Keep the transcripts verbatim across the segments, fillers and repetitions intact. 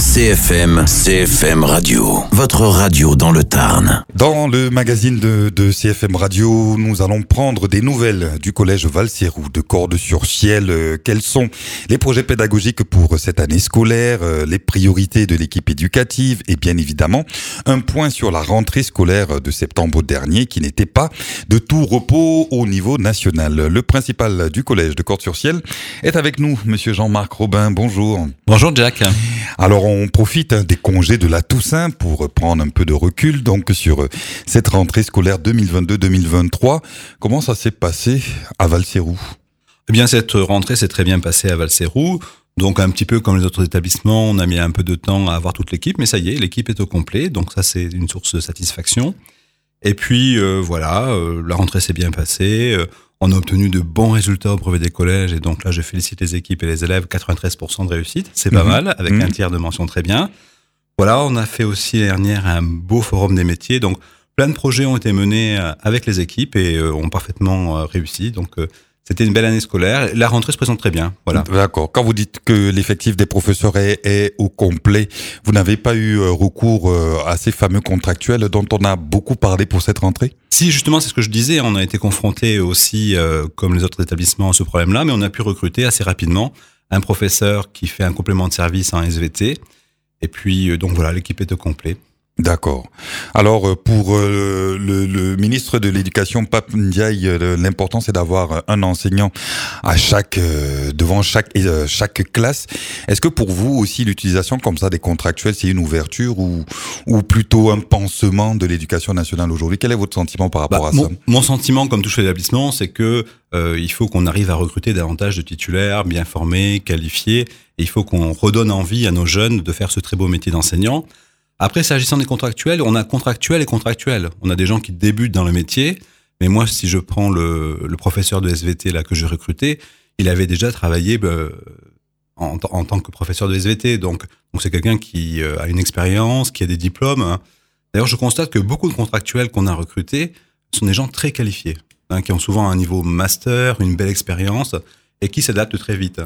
C F M, C F M Radio, votre radio dans le Tarn. Dans le magazine de, de C F M Radio, nous allons prendre des nouvelles du collège Valserou de Cordes-sur-Ciel. Euh, quels sont les projets pédagogiques pour cette année scolaire, euh, les priorités de l'équipe éducative et bien évidemment un point sur la rentrée scolaire de septembre dernier qui n'était pas de tout repos au niveau national. Le principal du collège de Cordes-sur-Ciel est avec nous, monsieur Jean-Marc Robin. Bonjour. Bonjour Jack. Alors on profite des congés de la Toussaint pour prendre un peu de recul donc sur cette rentrée scolaire deux mille vingt-deux deux mille vingt-trois. Comment ça s'est passé à Valserou ? Eh bien cette rentrée s'est très bien passée à Valserou. Donc un petit peu comme les autres établissements, on a mis un peu de temps à avoir toute l'équipe, mais ça y est, l'équipe est au complet, donc ça c'est une source de satisfaction. Et puis euh, voilà, euh, la rentrée s'est bien passée, euh, on a obtenu de bons résultats au brevet des collèges, et donc là je félicite les équipes et les élèves, quatre-vingt-treize pour cent de réussite, c'est pas mmh. mal, avec mmh. un tiers de mention très bien. Voilà, on a fait aussi l'année dernière un beau forum des métiers, donc plein de projets ont été menés avec les équipes et euh, ont parfaitement euh, réussi, donc euh, c'était une belle année scolaire. La rentrée se présente très bien. Voilà. D'accord. Quand vous dites que l'effectif des professeurs est, est au complet, vous n'avez pas eu recours à ces fameux contractuels dont on a beaucoup parlé pour cette rentrée ? Si, justement, c'est ce que je disais. On a été confronté aussi, euh, comme les autres établissements, à ce problème-là, mais on a pu recruter assez rapidement un professeur qui fait un complément de service en S V T. Et puis, donc voilà, l'équipe est au complet. D'accord. Alors, pour euh, le, le ministre de l'Éducation, Pape Ndiaye, euh, l'important c'est d'avoir un enseignant à chaque, euh, devant chaque, euh, chaque classe. Est-ce que pour vous aussi, l'utilisation comme ça des contractuels, c'est une ouverture ou, ou plutôt un pansement de l'éducation nationale aujourd'hui ? Quel est votre sentiment par rapport bah, à mon, ça ? Mon sentiment, comme tout l'établissement, c'est que euh, il faut qu'on arrive à recruter davantage de titulaires bien formés, qualifiés, et il faut qu'on redonne envie à nos jeunes de faire ce très beau métier d'enseignant. Après, s'agissant des contractuels, on a contractuels et contractuels. On a des gens qui débutent dans le métier, mais moi, si je prends le, le professeur de S V T là que j'ai recruté, il avait déjà travaillé euh, en, en tant que professeur de S V T. Donc, donc c'est quelqu'un qui euh, a une expérience, qui a des diplômes. Hein. D'ailleurs, je constate que beaucoup de contractuels qu'on a recrutés sont des gens très qualifiés, hein, qui ont souvent un niveau master, une belle expérience, et qui s'adaptent très vite.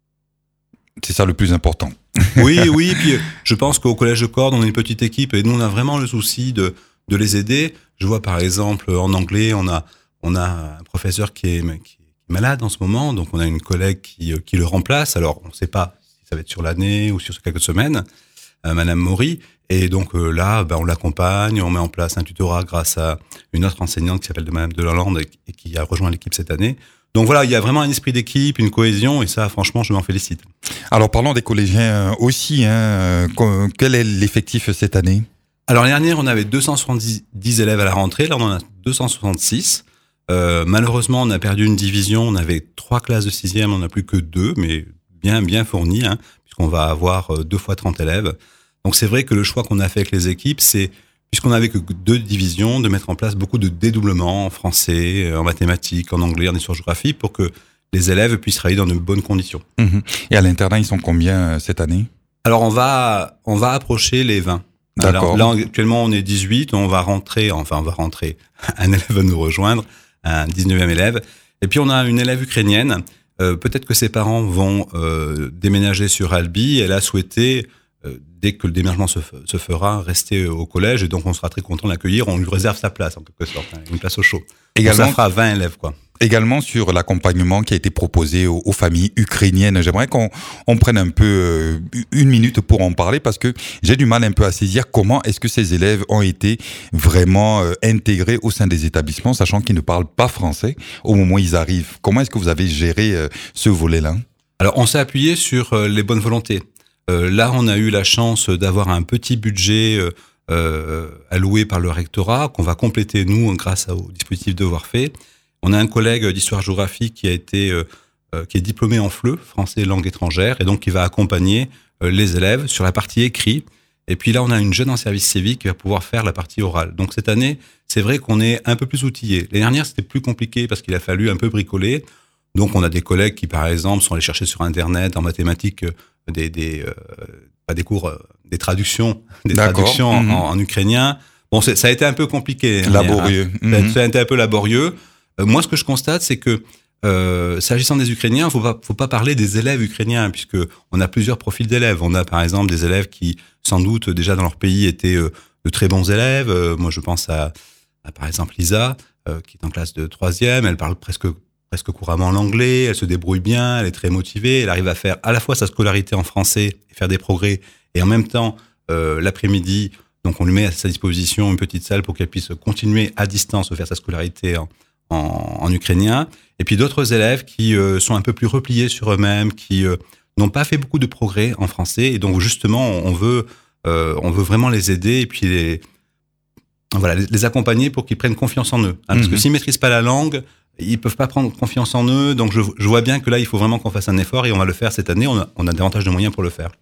C'est ça le plus important. Oui, oui, puis je pense qu'au Collège de Cordes, on est une petite équipe et nous, on a vraiment le souci de, de les aider. Je vois par exemple, en anglais, on a, on a un professeur qui est, qui est malade en ce moment, donc on a une collègue qui, qui le remplace. Alors, on ne sait pas si ça va être sur l'année ou sur quelques semaines, euh, Madame Maury. Et donc euh, là, ben, on l'accompagne, on met en place un tutorat grâce à une autre enseignante qui s'appelle Madame Delalande et qui a rejoint l'équipe cette année. Donc voilà, il y a vraiment un esprit d'équipe, une cohésion, et ça, franchement, je m'en félicite. Alors, parlons des collégiens aussi. Hein. Quel est l'effectif cette année ? Alors, l'année dernière, on avait deux cent soixante-dix élèves à la rentrée. Là, on en a deux cent soixante-six. Euh, malheureusement, on a perdu une division. On avait trois classes de sixième, on n'a plus que deux, mais bien, bien fournies, hein, puisqu'on va avoir deux fois trente élèves. Donc, c'est vrai que le choix qu'on a fait avec les équipes, c'est puisqu'on n'avait que deux divisions, de mettre en place beaucoup de dédoublements en français, en mathématiques, en anglais, en histoire-géographie, pour que les élèves puissent travailler dans de bonnes conditions. Mmh. Et à l'internat, ils sont combien cette année ? Alors, on va, on va approcher les vingt. D'accord. Alors, là, actuellement, on est dix-huit, on va rentrer, enfin, on va rentrer, un élève va nous rejoindre, un dix-neuvième élève. Et puis, on a une élève ukrainienne. Euh, peut-être que ses parents vont euh, déménager sur Albi. Elle a souhaité... Euh, dès que le déménagement se, f- se fera, rester au collège, et donc on sera très content de l'accueillir. On lui réserve sa place, en quelque sorte, hein, une place au chaud. Également, donc ça fera vingt élèves, quoi. Également sur l'accompagnement qui a été proposé aux, aux familles ukrainiennes, j'aimerais qu'on on prenne un peu euh, une minute pour en parler, parce que j'ai du mal un peu à saisir comment est-ce que ces élèves ont été vraiment euh, intégrés au sein des établissements, sachant qu'ils ne parlent pas français au moment où ils arrivent. Comment est-ce que vous avez géré euh, ce volet-là ? Alors, on s'est appuyé sur euh, les bonnes volontés. Euh, là, on a eu la chance d'avoir un petit budget euh, euh, alloué par le rectorat qu'on va compléter, nous, grâce au dispositif Devoirs Faits. On a un collègue d'histoire-géographie qui a été, euh, euh, qui est diplômé en F L E, français et langue étrangère, et donc qui va accompagner euh, les élèves sur la partie écrit. Et puis là, on a une jeune en service civique qui va pouvoir faire la partie orale. Donc cette année, c'est vrai qu'on est un peu plus outillé. L'année dernière, c'était plus compliqué parce qu'il a fallu un peu bricoler. Donc on a des collègues qui, par exemple, sont allés chercher sur Internet, en mathématiques, des, des, euh, pas des cours, euh, des traductions, des D'accord. traductions mmh. en, en ukrainien. Bon, c'est, ça a été un peu compliqué. Laborieux. Hein. Mmh. Ça, ça a été un peu laborieux. Euh, moi, ce que je constate, c'est que euh, s'agissant des Ukrainiens, faut pas, faut pas parler des élèves ukrainiens, puisque on a plusieurs profils d'élèves. On a par exemple des élèves qui, sans doute, déjà dans leur pays, étaient euh, de très bons élèves. Euh, moi, je pense à, à par exemple Lisa, euh, qui est en classe de troisième. Elle parle presque presque couramment l'anglais. Elle se débrouille bien. Elle est très motivée. Elle arrive à faire à la fois sa scolarité en français et faire des progrès, et en même temps euh, l'après-midi. Donc, on lui met à sa disposition une petite salle pour qu'elle puisse continuer à distance de faire sa scolarité en, en, en ukrainien. Et puis d'autres élèves qui euh, sont un peu plus repliés sur eux-mêmes, qui euh, n'ont pas fait beaucoup de progrès en français. Et donc, justement, on veut, euh, on veut vraiment les aider et puis les, voilà, les, les accompagner pour qu'ils prennent confiance en eux. Hein, parce mmh. que s'ils ne maîtrisent pas la langue, ils ne peuvent pas prendre confiance en eux. Donc, je, je vois bien que là, il faut vraiment qu'on fasse un effort et on va le faire cette année. On a, on a davantage de moyens pour le faire.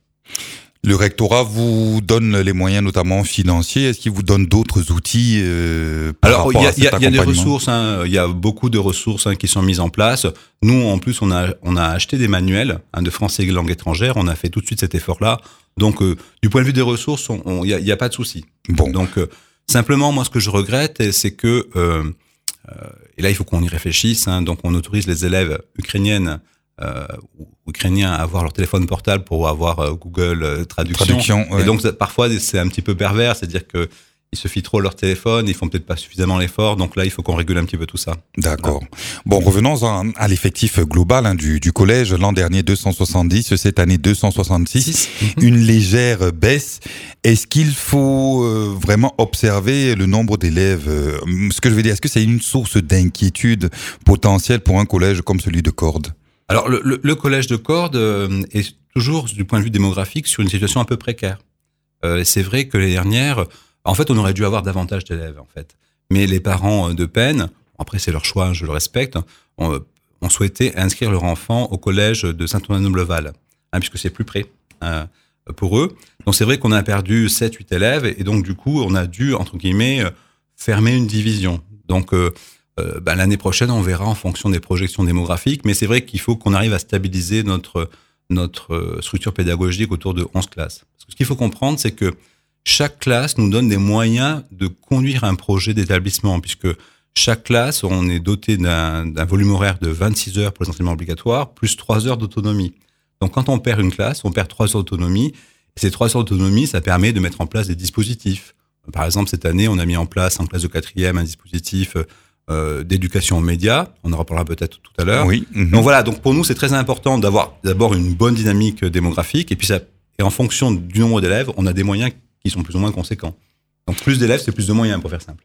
Le rectorat vous donne les moyens, notamment financiers. Est-ce qu'il vous donne d'autres outils euh, par Alors, rapport y a, à cet y a, accompagnement ? Il y a des ressources, hein, il y a beaucoup de ressources hein, qui sont mises en place. Nous, en plus, on a, on a acheté des manuels hein, de français et langue étrangère. On a fait tout de suite cet effort-là. Donc, euh, du point de vue des ressources, il n'y a, y a pas de souci. Bon. Donc, euh, simplement, moi, ce que je regrette, c'est que, euh, euh, et là, il faut qu'on y réfléchisse. Hein, donc, on autorise les élèves ukrainiennes Euh, ukrainiens à avoir leur téléphone portable pour avoir euh, Google euh, Traduction. Traduction ouais. Et donc, ça, parfois, c'est un petit peu pervers, c'est-à-dire que ils se fient trop leur téléphone, ils font peut-être pas suffisamment l'effort. Donc là, il faut qu'on régule un petit peu tout ça. D'accord. Bon, revenons à, à l'effectif global hein, du, du collège. L'an dernier, deux cent soixante-dix. Cette année, deux cent soixante-six. Une légère baisse. Est-ce qu'il faut euh, vraiment observer le nombre d'élèves euh, Ce que je veux dire, est-ce que c'est une source d'inquiétude potentielle pour un collège comme celui de Cordes ? Alors, le, le, le collège de Cordes euh, est toujours, du point de vue démographique, sur une situation un peu précaire. Euh, c'est vrai que l'année dernière, en fait, on aurait dû avoir davantage d'élèves, en fait. Mais les parents de peine, après c'est leur choix, je le respecte, ont, ont souhaité inscrire leur enfant au collège de Saint-Ouen-Noble-Val, hein, puisque c'est plus près euh, pour eux. Donc c'est vrai qu'on a perdu sept huit élèves, et donc du coup, on a dû, entre guillemets, fermer une division. Donc... Euh, Euh, ben, l'année prochaine, on verra en fonction des projections démographiques, mais c'est vrai qu'il faut qu'on arrive à stabiliser notre, notre structure pédagogique autour de onze classes. Parce que ce qu'il faut comprendre, c'est que chaque classe nous donne des moyens de conduire un projet d'établissement, puisque chaque classe, on est doté d'un, d'un volume horaire de vingt-six heures pour les enseignements obligatoires, plus trois heures d'autonomie. Donc quand on perd une classe, on perd trois heures d'autonomie, et ces trois heures d'autonomie, ça permet de mettre en place des dispositifs. Par exemple, cette année, on a mis en place en classe de quatrième un dispositif Euh, d'éducation aux médias, on en reparlera peut-être tout à l'heure. Oui. Mmh. Donc voilà, donc pour nous c'est très important d'avoir d'abord une bonne dynamique démographique et puis ça, et en fonction du nombre d'élèves, on a des moyens qui sont plus ou moins conséquents. Donc plus d'élèves, c'est plus de moyens pour faire simple.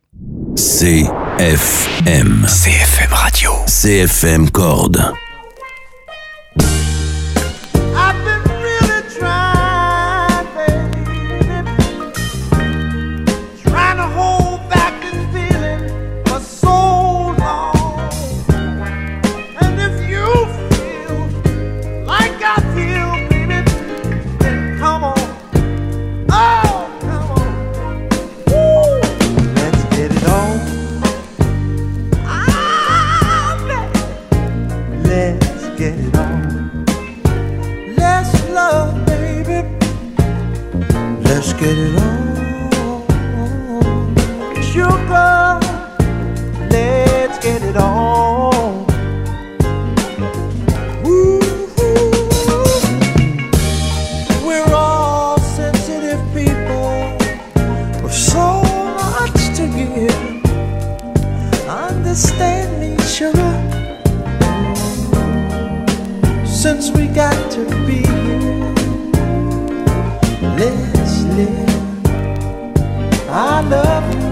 C F M. C F M Radio. C F M Cordes. Get it on, sugar, let's get it on. Ooh, we're all sensitive people with so much to give. Understand me, sugar, since we got to be here. Let's live. I love you.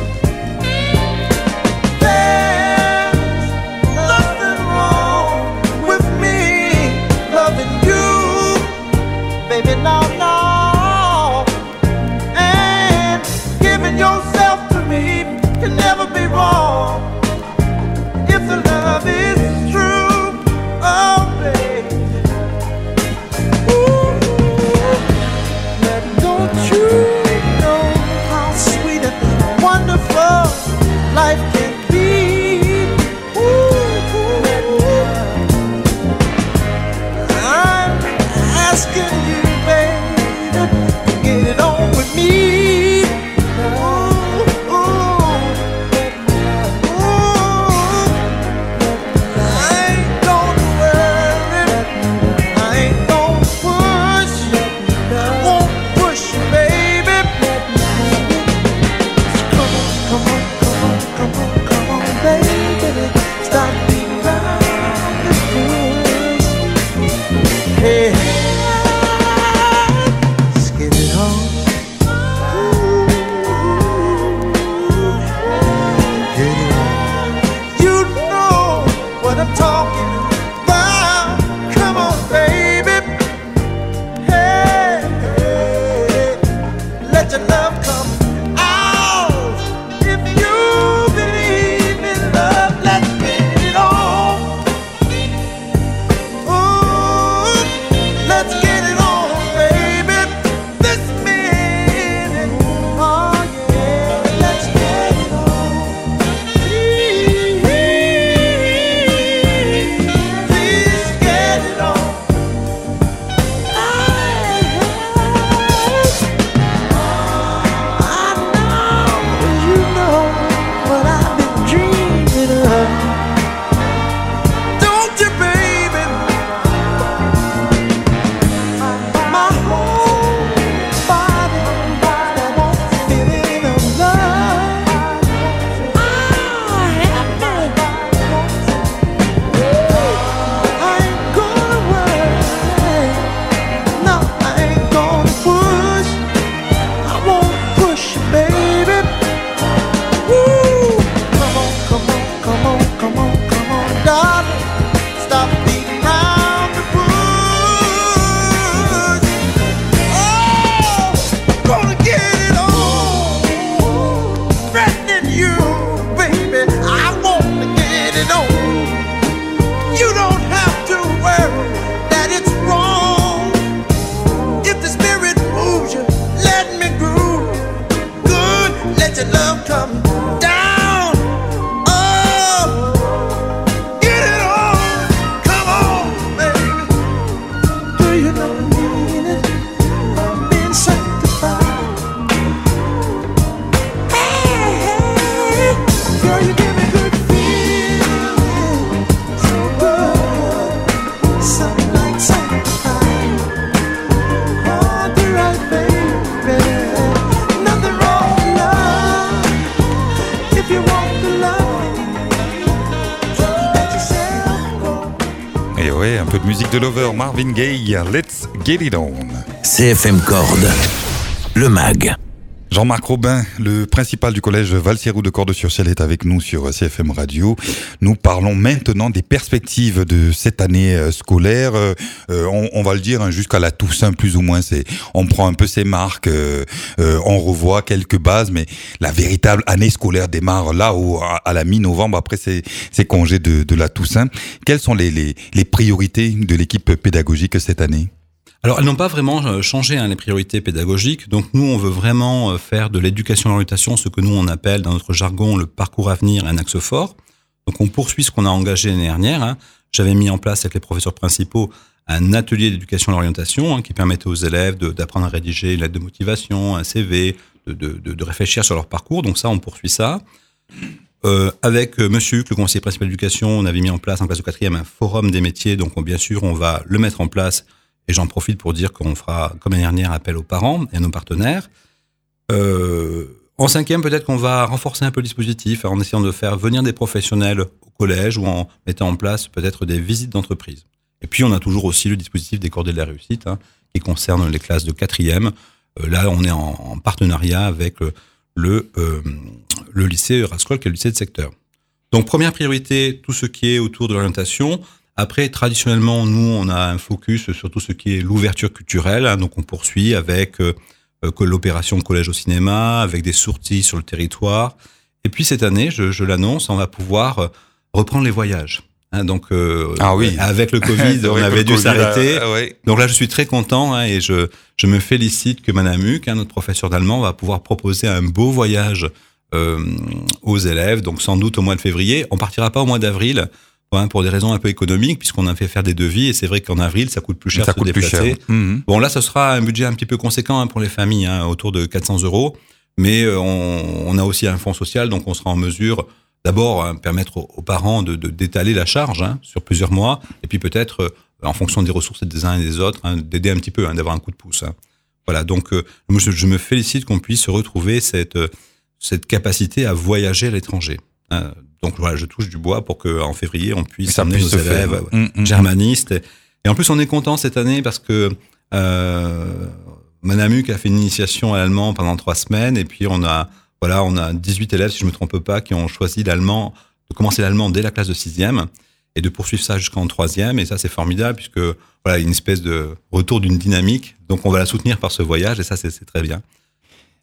There's nothing wrong with me loving you, baby, no, no. And giving yourself to me can never be wrong if the love is true. Oh, baby. Ooh. Don't you know how sweet it let your love come out. If you believe in love, let's get it on. Ooh, let's get it on, baby. This minute, oh yeah, let's get it on. Please, please get it on. I know you know what I've been dreaming of. Don't you, baby? My whole body wants a feeling of love. I have I ain't gonna worry. No, I ain't gonna push. I won't push you, baby. Woo! Come on, come on, come on, come on, come on, darling. Stop beating around the bush. Oh, gonna get it on. Threatening you, baby. I wanna get it on. You don't have to worry that it's wrong. If the spirit moves you, let me groove. Good, let your love come down. Oh, get it on. Come on, baby. Do you know the meaning of being sanctified? Hey, hey, girl, you give me good feeling. So good, something like sanctified. Oh, do right, baby. Nothing wrong with love. If you want the love, let yourself go. Et ouais, un peu de musique de Lover, Marvin Gaye, Let's Get It On. C F M Corde, le mag. Jean-Marc Robin, le principal du collège Val-Sierou de Cordes-sur-Ciel, est avec nous sur C F M Radio. Nous parlons maintenant des perspectives de cette année euh, scolaire. Euh, on, on va le dire, hein, jusqu'à la Toussaint, plus ou moins, c'est, on prend un peu ses marques, euh, euh, on revoit quelques bases, mais la véritable année scolaire démarre là, au, à, à la mi-novembre, après ces, ces congés de, de la Toussaint. Quelles sont les, les, les priorités de l'équipe pédagogique cette année ? Alors, elles n'ont pas vraiment changé hein, les priorités pédagogiques. Donc, nous, on veut vraiment faire de l'éducation à l'orientation ce que nous, on appelle dans notre jargon le parcours à venir, un axe fort. Donc, on poursuit ce qu'on a engagé l'année dernière. Hein. J'avais mis en place avec les professeurs principaux un atelier d'éducation à l'orientation hein, qui permettait aux élèves de, d'apprendre à rédiger une lettre de motivation, un C V, de, de, de réfléchir sur leur parcours. Donc, ça, on poursuit ça. Euh, avec euh, Monsieur Huc, le conseiller principal d'éducation, on avait mis en place en classe de quatrième un forum des métiers. Donc, on, bien sûr, on va le mettre en place. Et j'en profite pour dire qu'on fera, comme l'année dernière, appel aux parents et à nos partenaires. Euh, en cinquième, peut-être qu'on va renforcer un peu le dispositif en essayant de faire venir des professionnels au collège ou en mettant en place peut-être des visites d'entreprise. Et puis, on a toujours aussi le dispositif des cordées de la réussite hein, qui concerne les classes de quatrième. Euh, là, on est en, en partenariat avec le, le, euh, le lycée Rascol, qui est le lycée de secteur. Donc, première priorité, tout ce qui est autour de l'orientation. Après, traditionnellement, nous, on a un focus sur tout ce qui est l'ouverture culturelle. Hein, donc, on poursuit avec euh, que l'opération Collège au cinéma, avec des sorties sur le territoire. Et puis, cette année, je, je l'annonce, on va pouvoir euh, reprendre les voyages. Hein, donc, euh, ah oui. Avec le Covid, on avait dû COVID, s'arrêter. Ah, ouais. Donc là, je suis très content hein, et je, je me félicite que Madame Huc, hein, notre professeur d'allemand, va pouvoir proposer un beau voyage euh, aux élèves. Donc, sans doute au mois de février. On partira pas au mois d'avril. Hein, pour des raisons un peu économiques, puisqu'on a fait faire des devis, et c'est vrai qu'en avril, ça coûte plus cher ça de se coûte déplacer. Plus cher. Mmh. Bon, là, ce sera un budget un petit peu conséquent hein, pour les familles, hein, autour de quatre cents euros, mais euh, on, on a aussi un fonds social, donc on sera en mesure, d'abord, hein, permettre aux, aux parents de, de, d'étaler la charge hein, sur plusieurs mois, et puis peut-être, euh, en fonction des ressources des uns et des autres, hein, d'aider un petit peu, hein, d'avoir un coup de pouce. Hein. Voilà, donc euh, je, je me félicite qu'on puisse retrouver cette, cette capacité à voyager à l'étranger. Hein. Donc voilà, je touche du bois pour qu'en février, on puisse amener nos élèves faire. Mmh, mmh. germanistes. Et, et en plus, on est content cette année parce que euh, Madame Huc a fait une initiation à l'allemand pendant trois semaines. Et puis, on a, voilà, on a dix-huit élèves, si je ne me trompe pas, qui ont choisi l'allemand, de commencer l'allemand dès la classe de sixième et de poursuivre ça jusqu'en troisième. Et ça, c'est formidable puisque voilà, il y a une espèce de retour d'une dynamique. Donc, on va la soutenir par ce voyage et ça, c'est, c'est très bien.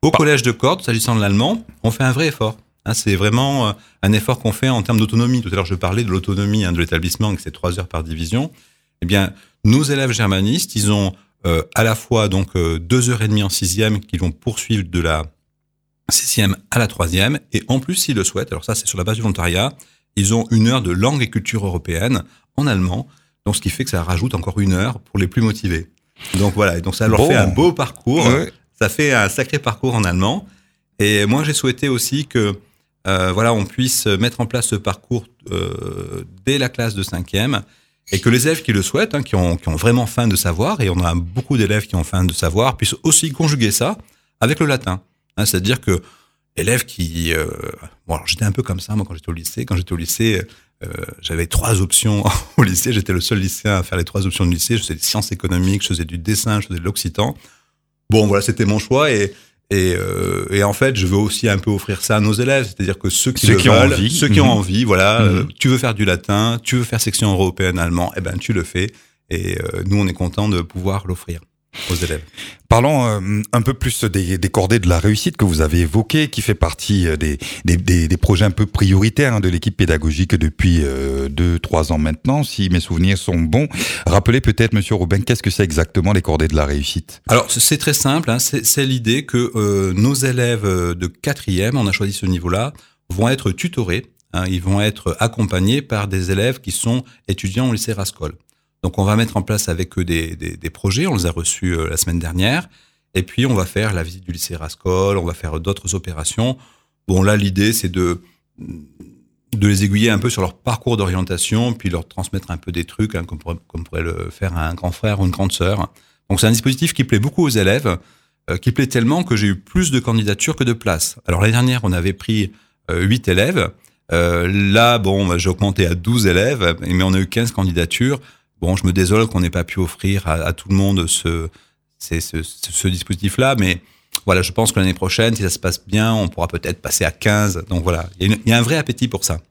Au collège de Cordes, s'agissant de l'allemand, on fait un vrai effort. Hein, c'est vraiment euh, un effort qu'on fait en termes d'autonomie. Tout à l'heure, je parlais de l'autonomie hein, de l'établissement, que c'est trois heures par division. Eh bien, nos élèves germanistes, ils ont euh, à la fois donc euh, deux heures et demie en sixième qu'ils vont poursuivre de la sixième à la troisième, et en plus, s'ils le souhaitent, alors ça, c'est sur la base du volontariat, ils ont une heure de langue et culture européenne en allemand. Donc, ce qui fait que ça rajoute encore une heure pour les plus motivés. Donc voilà, et donc ça leur bon. fait un beau parcours. Ouais. Ça fait un sacré parcours en allemand. Et moi, j'ai souhaité aussi que euh, voilà, on puisse mettre en place ce parcours euh, dès la classe de cinquième, et que les élèves qui le souhaitent, hein, qui ont qui ont vraiment faim de savoir, et on a beaucoup d'élèves qui ont faim de savoir, puissent aussi conjuguer ça avec le latin. Hein, c'est-à-dire que l'élève qui, euh, bon, alors j'étais un peu comme ça moi quand j'étais au lycée. Quand j'étais au lycée. Euh, j'avais trois options au lycée, j'étais le seul lycéen à faire les trois options du lycée. Je faisais des sciences économiques, je faisais du dessin, je faisais de l'occitan. Bon, voilà, c'était mon choix, et et, euh, et en fait, je veux aussi un peu offrir ça à nos élèves, c'est-à-dire que ceux qui, ceux le qui veulent, ont envie, ceux qui mmh. ont envie, voilà, mmh. euh, tu veux faire du latin, tu veux faire section européenne allemand, eh ben tu le fais, et euh, nous on est content de pouvoir l'offrir aux élèves. Parlons euh, un peu plus des, des cordées de la réussite que vous avez évoquées, qui fait partie des, des, des, des projets un peu prioritaires hein, de l'équipe pédagogique depuis euh, deux, trois ans maintenant, si mes souvenirs sont bons. Rappelez peut-être, Monsieur Robin, qu'est-ce que c'est exactement les cordées de la réussite ? Alors, c'est très simple, hein, c'est, c'est l'idée que euh, nos élèves de quatrième, on a choisi ce niveau-là, vont être tutorés, hein, ils vont être accompagnés par des élèves qui sont étudiants au lycée Rascol. Donc, on va mettre en place avec eux des, des, des projets. On les a reçus euh, la semaine dernière. Et puis, on va faire la visite du lycée Rascol. On va faire d'autres opérations. Bon, là, l'idée, c'est de, de les aiguiller un peu sur leur parcours d'orientation, puis leur transmettre un peu des trucs, hein, comme, pourrait, comme pourrait le faire un grand frère ou une grande sœur. Donc, c'est un dispositif qui plaît beaucoup aux élèves, euh, qui plaît tellement que j'ai eu plus de candidatures que de places. Alors, l'année dernière, on avait pris euh, huit élèves. Euh, là, bon, j'ai augmenté à douze élèves, mais on a eu quinze candidatures. Bon, je me désole qu'on n'ait pas pu offrir à, à tout le monde ce, ce, ce, ce dispositif-là, mais voilà, je pense que l'année prochaine, si ça se passe bien, on pourra peut-être passer à quinze. Donc voilà, il y a, une, il y a un vrai appétit pour ça.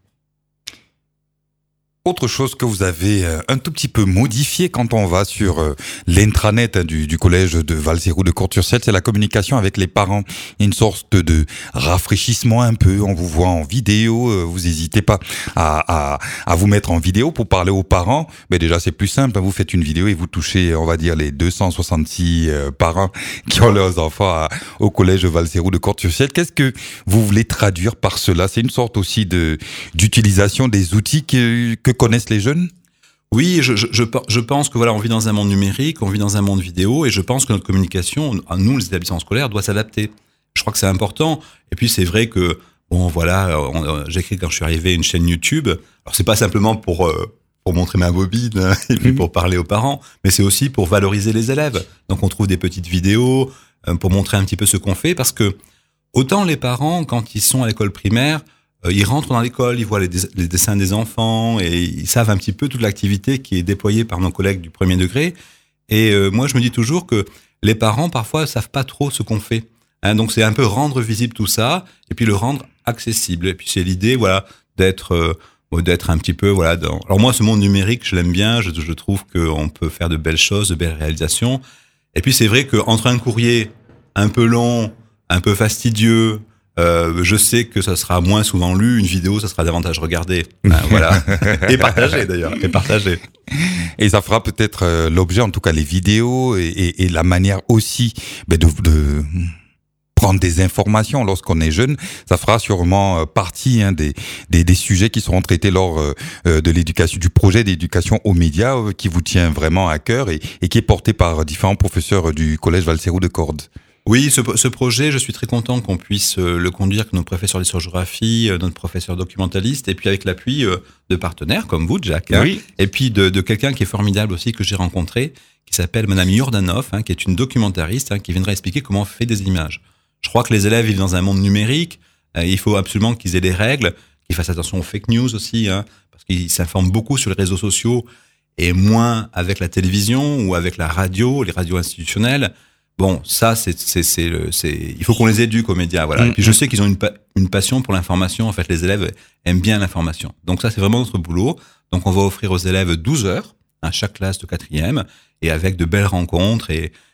Autre chose que vous avez un tout petit peu modifié quand on va sur l'intranet du, du collège de Val-Sirou de Cordes-sur-Ciel, c'est la communication avec les parents. Il y a une sorte de rafraîchissement un peu. On vous voit en vidéo. Vous n'hésitez pas à, à, à vous mettre en vidéo pour parler aux parents. Mais déjà, c'est plus simple. Vous faites une vidéo et vous touchez, on va dire, les deux cent soixante-six parents qui ont leurs enfants à, au collège de Val-Sirou de Cordes-sur-Ciel. Qu'est-ce que vous voulez traduire par cela ? C'est une sorte aussi de d'utilisation des outils que, que connaissent les jeunes ? Oui, je, je, je pense que voilà, on vit dans un monde numérique, on vit dans un monde vidéo, et je pense que notre communication, nous, les établissements scolaires, doit s'adapter. Je crois que c'est important. Et puis c'est vrai que bon, voilà, on, j'ai créé quand je suis arrivé une chaîne YouTube. Alors c'est pas simplement pour euh, pour montrer ma bobine hein, et puis mmh. pour parler aux parents, mais c'est aussi pour valoriser les élèves. Donc on trouve des petites vidéos euh, pour montrer un petit peu ce qu'on fait, parce que autant les parents, quand ils sont à l'école primaire, ils rentrent dans l'école, ils voient les, des- les dessins des enfants et ils savent un petit peu toute l'activité qui est déployée par nos collègues du premier degré. Et euh, moi, je me dis toujours que les parents, parfois, savent pas trop ce qu'on fait. Hein, donc, c'est un peu rendre visible tout ça et puis le rendre accessible. Et puis, c'est l'idée, voilà, d'être, euh, d'être un petit peu, voilà. Dans... Alors moi, ce monde numérique, je l'aime bien. Je, je trouve qu'on peut faire de belles choses, de belles réalisations. Et puis, c'est vrai qu'entre un courrier un peu long, un peu fastidieux, Euh, je sais que ça sera moins souvent lu, une vidéo, ça sera davantage regardé. Hein, voilà. Et partagé d'ailleurs, et partagé. Et ça fera peut-être euh, l'objet, en tout cas les vidéos et, et, et la manière aussi ben, de, de prendre des informations lorsqu'on est jeune. Ça fera sûrement euh, partie hein, des, des, des sujets qui seront traités lors euh, de l'éducation, du projet d'éducation aux médias euh, qui vous tient vraiment à cœur et, et qui est porté par différents professeurs du collège Val-Sirou de Cordes. Oui, ce, ce projet, je suis très content qu'on puisse euh, le conduire avec notre professeur d'histoire-géographie, euh, notre professeur documentaliste, et puis avec l'appui euh, de partenaires comme vous, Jack, hein, Oui. et puis de, de quelqu'un qui est formidable aussi, que j'ai rencontré, qui s'appelle Madame Yordanov, hein, qui est une documentariste, hein, qui viendra expliquer comment on fait des images. Je crois que les élèves vivent dans un monde numérique, euh, il faut absolument qu'ils aient des règles, qu'ils fassent attention aux fake news aussi, hein, parce qu'ils s'informent beaucoup sur les réseaux sociaux, et moins avec la télévision ou avec la radio, les radios institutionnelles. Bon, ça, c'est, c'est, c'est, c'est, il faut qu'on les éduque aux médias, voilà. Mmh. Et puis, je sais qu'ils ont une, pa- une passion pour l'information. En fait, les élèves aiment bien l'information. Donc, ça, c'est vraiment notre boulot. Donc, on va offrir aux élèves douze heures à chaque classe de quatrième et avec de belles rencontres et,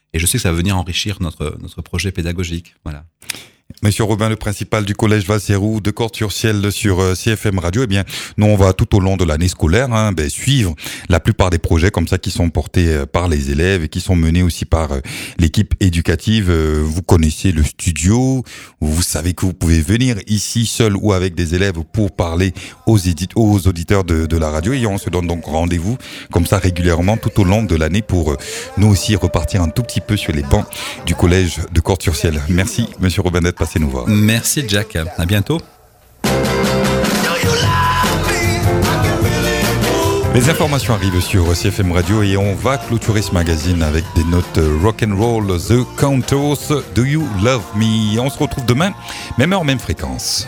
et je sais que ça va venir enrichir notre, notre projet pédagogique. Voilà. Monsieur Robin, le principal du collège Valserou de Cordes-sur-Ciel sur euh, C F M Radio, eh bien, nous, on va tout au long de l'année scolaire hein, ben, suivre la plupart des projets comme ça qui sont portés euh, par les élèves et qui sont menés aussi par euh, l'équipe éducative. Euh, vous connaissez le studio, vous savez que vous pouvez venir ici seul ou avec des élèves pour parler aux, édite- aux auditeurs de, de la radio et on se donne donc rendez-vous comme ça régulièrement tout au long de l'année pour euh, nous aussi repartir un tout petit peu sur les bancs du collège de Cordes-sur-Ciel. Merci, Monsieur Robin, d'être passé nous voir. Merci Jack, à bientôt. Les informations arrivent sur C F M Radio et on va clôturer ce magazine avec des notes rock'n'roll, The Countess, Do You Love Me. On se retrouve demain, même heure, même fréquence.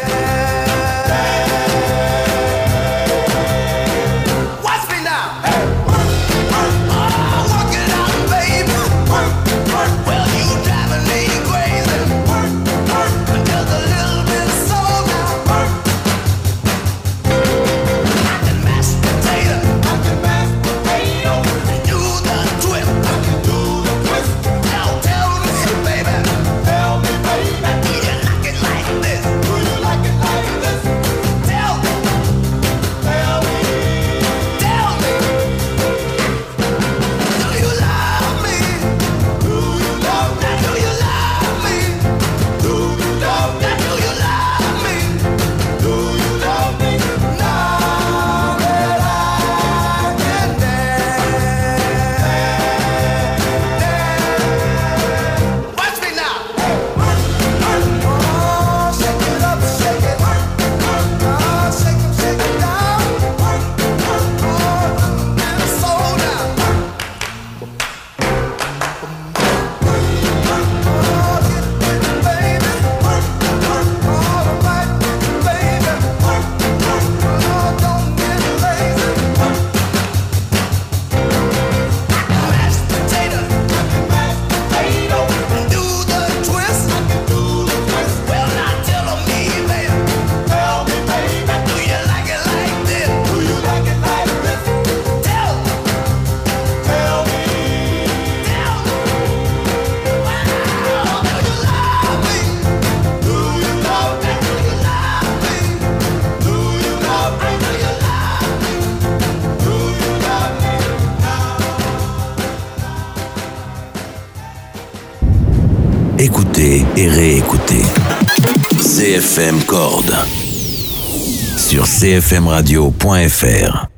Écoutez et réécoutez C F M Cordes sur c f m radio point f r.